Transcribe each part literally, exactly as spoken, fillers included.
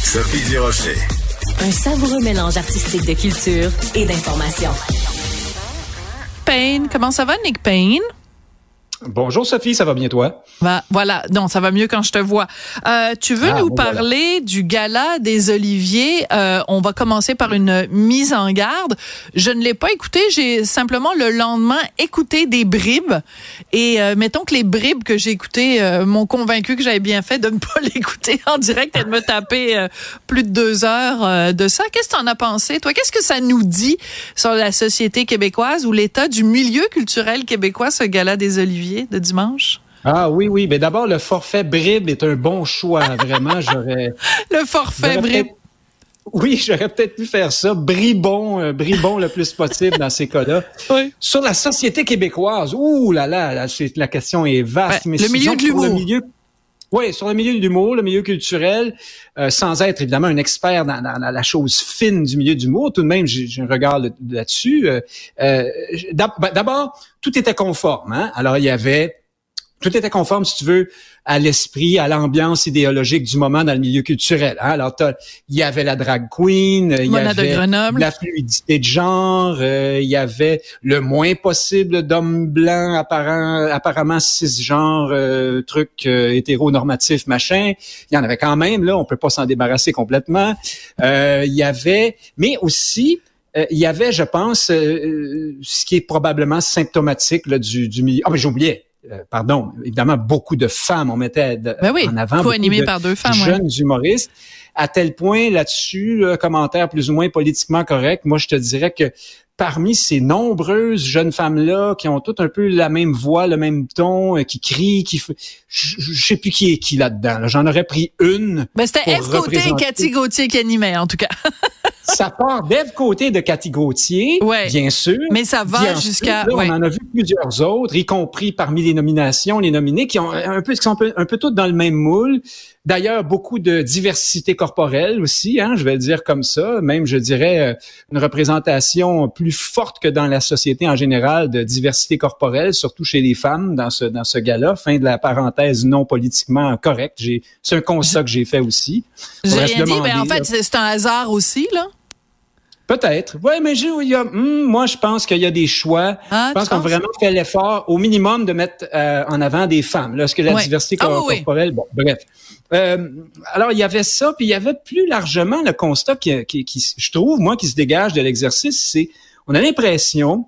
Sophie Durocher. Un savoureux mélange artistique de culture et d'information. Payne, comment ça va, Nick Payne? Bonjour Sophie, ça va bien toi? Bah, voilà, non, ça va mieux quand je te vois. Euh, tu veux ah, nous bon, parler voilà. du gala des Oliviers? Euh, on va commencer par une mise en garde. Je ne l'ai pas écouté, j'ai simplement le lendemain écouté des bribes. Et euh, mettons que les bribes que j'ai écoutées euh, m'ont convaincu que j'avais bien fait de ne pas l'écouter en direct et de me taper euh, plus de deux heures euh, de ça. Qu'est-ce que tu en as pensé, toi? Qu'est-ce que ça nous dit sur la société québécoise ou l'état du milieu culturel québécois, ce gala des Oliviers de dimanche? Ah oui, oui. Mais d'abord, le forfait bribe est un bon choix. Vraiment, j'aurais... Le forfait bribe. Oui, j'aurais peut-être pu faire ça. Bribon, euh, bribon le plus possible dans ces cas-là. Oui. Sur la société québécoise, ouh là là, là c'est, la question est vaste. Ben, mais le milieu de l'humour. Le milieu... Oui, sur le milieu de l'humour, le milieu culturel, euh, sans être évidemment un expert dans, dans, dans la chose fine du milieu de l'humour, tout de même, j'ai, j'ai un regard là, là-dessus. Euh, euh, d'abord, tout était conforme. Hein? Alors, il y avait... Tout était conforme, si tu veux, à l'esprit, à l'ambiance idéologique du moment dans le milieu culturel. Hein? Alors, il y avait la drag queen, il y avait la fluidité de genre, euh, il y avait le moins possible d'hommes blancs apparent, apparemment cisgenres, euh, trucs euh, hétéronormatifs, machin. Il y en avait quand même, là, on peut pas s'en débarrasser complètement. Euh, il y avait, mais aussi... Euh, il y avait, je pense, euh, ce qui est probablement symptomatique là, du, du milieu... Ah, mais j'oubliais. Euh, pardon, évidemment, beaucoup de femmes, on mettait de, ben oui, en avant beaucoup animé de par deux femmes, jeunes ouais. humoristes. À tel point, là-dessus, là, commentaire plus ou moins politiquement correct, moi, je te dirais que parmi ces nombreuses jeunes femmes-là qui ont toutes un peu la même voix, le même ton, euh, qui crient, qui... F... Je, je sais plus qui est qui là-dedans. Là. J'en aurais pris une. Ben, c'était Ève Côté et Cathy Gauthier qui animaient, en tout cas. Ça part d'Ève Côté de Cathy Gauthier, ouais. bien sûr. Mais ça va bien jusqu'à... Là, ouais. On en a vu plusieurs autres, y compris parmi les nominations, les nominés, qui ont un peu, qui sont un peu, un peu toutes dans le même moule. D'ailleurs, beaucoup de diversité corporelle aussi, hein, je vais le dire comme ça. Même, je dirais, une représentation plus forte que dans la société en général de diversité corporelle, surtout chez les femmes dans ce dans ce gala. Fin de la parenthèse non politiquement correcte. J'ai, c'est un constat que j'ai fait aussi. J'ai rien dit, mais en fait, c'est, c'est un hasard aussi, là. Peut-être. Oui, mais j'ai, il y a, hum, moi, je pense qu'il y a des choix. Ah, je pense qu'on a vraiment fait l'effort, au minimum, de mettre euh, en avant des femmes. Là, parce que la ouais. diversité ah, cor- oui, corporelle, bon, bref. Euh, alors, il y avait ça, puis il y avait plus largement le constat qui, qui, qui, je trouve, moi, qui se dégage de l'exercice, c'est, on a l'impression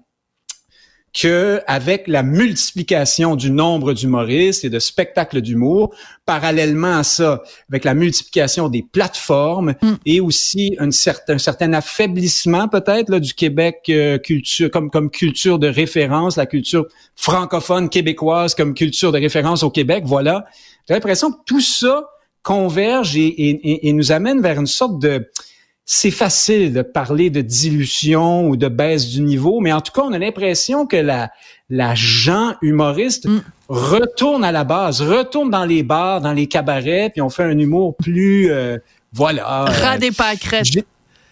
que avec la multiplication du nombre d'humoristes et de spectacles d'humour, parallèlement à ça, avec la multiplication des plateformes mm. et aussi un certain, un certain affaiblissement peut-être là, du Québec euh, culture comme comme culture de référence, la culture francophone québécoise comme culture de référence au Québec, voilà. J'ai l'impression que tout ça converge et, et, et nous amène vers une sorte de... C'est facile de parler de dilution ou de baisse du niveau, mais en tout cas, on a l'impression que la, la gent humoriste mm. retourne à la base, retourne dans les bars, dans les cabarets, puis on fait un humour plus, euh, voilà. Ras des pâquerettes. J'ai...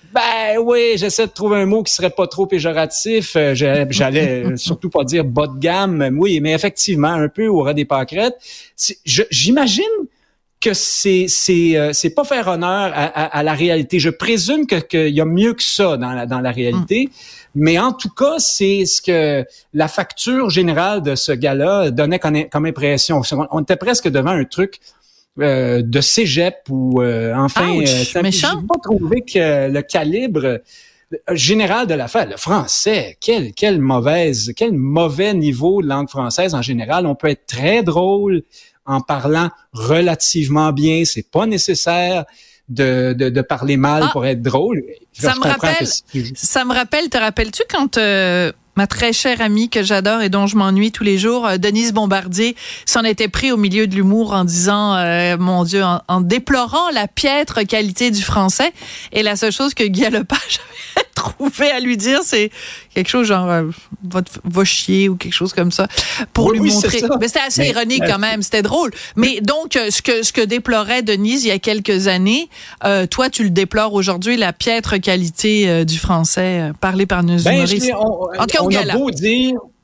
Ben oui, j'essaie de trouver un mot qui serait pas trop péjoratif. Euh, j'allais surtout pas dire bas de gamme, oui, mais effectivement, un peu au ras des pâquerettes. C'est, je, j'imagine que c'est c'est euh, c'est pas faire honneur à, à, à la réalité. Je présume que qu'il y a mieux que ça dans la dans la réalité, mm. mais en tout cas, c'est ce que la facture générale de ce gala donnait comme, comme impression. On était presque devant un truc euh, de cégep ou euh, enfin Ouch, euh, méchant. J'ai pas trouvé que le calibre général de l'affaire, le français, quel quel mauvaise, quel mauvais niveau de langue française en général. On peut être très drôle en parlant relativement bien, c'est pas nécessaire de de, de parler mal ah, pour être drôle. Ça me rappelle, ça me rappelle, te rappelles-tu quand euh, ma très chère amie que j'adore et dont je m'ennuie tous les jours, euh, Denise Bombardier, s'en était pris au milieu de l'humour en disant, euh, mon Dieu, en, en déplorant la piètre qualité du français. Et la seule chose que Guy Lepage avait trouvé à lui dire, c'est quelque chose genre euh, va, va chier ou quelque chose comme ça pour oui, lui oui, montrer. Mais c'était assez mais, ironique euh, quand même, c'était drôle. Mais donc ce que ce que déplorait Denise il y a quelques années, euh, toi tu le déplores aujourd'hui, la piètre qualité euh, du français euh, parlé par nos ben, humoristes. On, en tout cas, on au a gala. beau dire,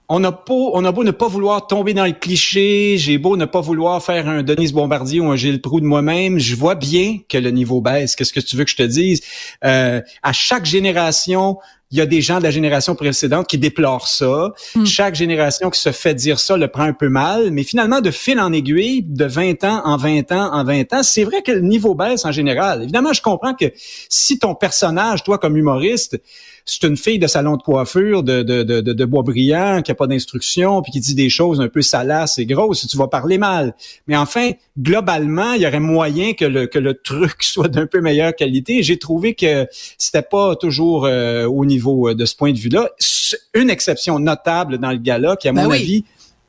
on a beau, on a beau ne pas vouloir tomber dans le cliché, j'ai beau ne pas vouloir faire un Denise Bombardier ou un Gilles Proulx de moi-même, je vois bien que le niveau baisse. Qu'est-ce que tu veux que je te dise? Euh, à chaque génération, il y a des gens de la génération précédente qui déplorent ça. Mm. Chaque génération qui se fait dire ça le prend un peu mal. Mais finalement, de fil en aiguille, de vingt ans en vingt ans en vingt ans, c'est vrai que le niveau baisse en général. Évidemment, je comprends que si ton personnage, toi comme humoriste, c'est une fille de salon de coiffure de de de, de, de Boisbriand qui a pas d'instruction puis qui dit des choses un peu salaces et grosses, tu vas parler mal. Mais enfin, globalement, il y aurait moyen que le que le truc soit d'un peu meilleure qualité. J'ai trouvé que c'était pas toujours euh, au niveau de ce point de vue-là. Une exception notable dans le gala qui, à mon ben oui. avis,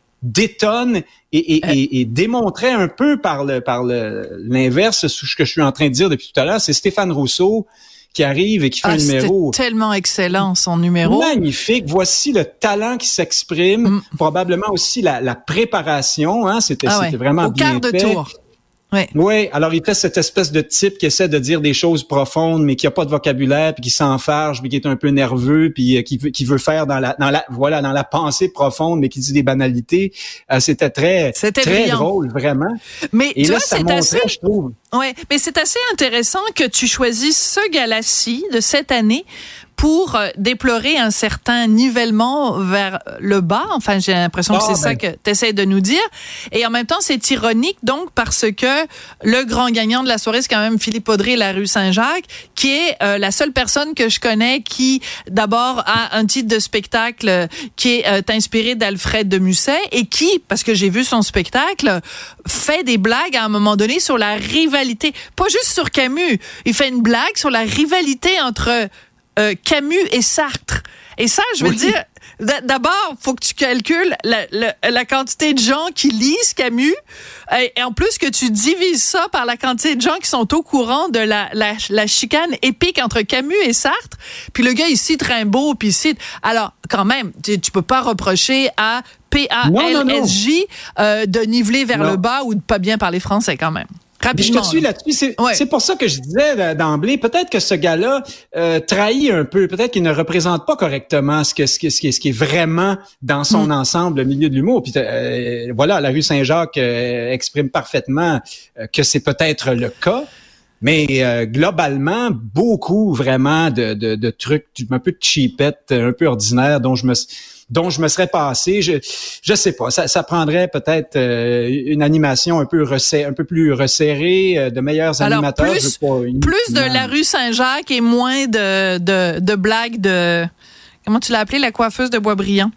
détonne et, et, euh. et, et démontrait un peu par le par le l'inverse ce que je suis en train de dire depuis tout à l'heure, c'est Stéphane Rousseau qui arrive et qui fait ah, un numéro. C'était tellement excellent, son numéro. Magnifique. Voici le talent qui s'exprime. Mm. Probablement aussi la, la préparation. Hein, c'était, ah ouais. c'était vraiment Au bien quart de fait. tour. Oui. Oui, alors il fait cette espèce de type qui essaie de dire des choses profondes, mais qui a pas de vocabulaire, puis qui s'enfarge, puis qui est un peu nerveux, puis euh, qui veut qui veut faire dans la dans la voilà dans la pensée profonde, mais qui dit des banalités. Euh, c'était très c'était très brillant. Drôle, vraiment. Mais et tu là, vois, ça c'est montrait, assez. Je trouve. Ouais, mais c'est assez intéressant que tu choisisses ce gala-ci de cette année pour euh, déplorer un certain nivellement vers le bas. Enfin, j'ai l'impression oh, que c'est ben. ça que tu essaies de nous dire. Et en même temps, c'est ironique, donc, parce que le grand gagnant de la soirée, c'est quand même Philippe Audrey, La Rue Saint-Jacques, qui est euh, la seule personne que je connais qui, d'abord, a un titre de spectacle qui est euh, inspiré d'Alfred de Musset et qui, parce que j'ai vu son spectacle, fait des blagues à un moment donné sur la rivalité. Pas juste sur Camus. Il fait une blague sur la rivalité entre Euh, Camus et Sartre. Et ça, je veux oui. dire, d'abord, faut que tu calcules la, la, la quantité de gens qui lisent Camus, et, et en plus que tu divises ça par la quantité de gens qui sont au courant de la, la, la chicane épique entre Camus et Sartre. Puis le gars, il cite Rimbaud, puis il cite... Alors, quand même, tu, tu peux pas reprocher à P A L S J euh, de niveler vers non. le bas ou de pas bien parler français, quand même. Je te suis là-dessus. C'est, ouais. c'est pour ça que je disais d'emblée, peut-être que ce gars-là euh, trahit un peu, peut-être qu'il ne représente pas correctement ce que ce qui, ce qui, ce qui est vraiment dans son mm. ensemble le milieu de l'humour. Puis euh, voilà, La Rue Saint-Jacques euh, exprime parfaitement euh, que c'est peut-être le cas. Mais euh, globalement, beaucoup vraiment de, de, de trucs un peu de cheapette, un peu ordinaires dont je me dont je me serais passé. Je je sais pas, ça, ça prendrait peut-être euh, une animation un peu resserrée, un peu plus resserrée, euh, de meilleurs Alors, animateurs. Plus, pas plus de La Rue Saint-Jacques et moins de de, de blagues de comment tu l'as appelé, la coiffeuse de Boisbriand.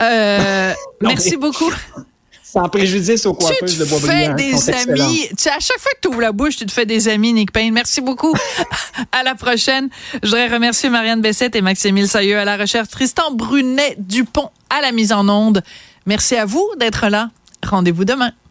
Euh, non, merci mais... beaucoup. Sans préjudice aux coiffeuses de Boisbriand. Tu te fais des amis. Tu, à chaque fois que tu ouvres la bouche, tu te fais des amis, Nick Payne. Merci beaucoup. À la prochaine. Je voudrais remercier Marianne Bessette et Maximile Sailleux à la recherche, Tristan Brunet-Dupont à la mise en onde. Merci à vous d'être là. Rendez-vous demain.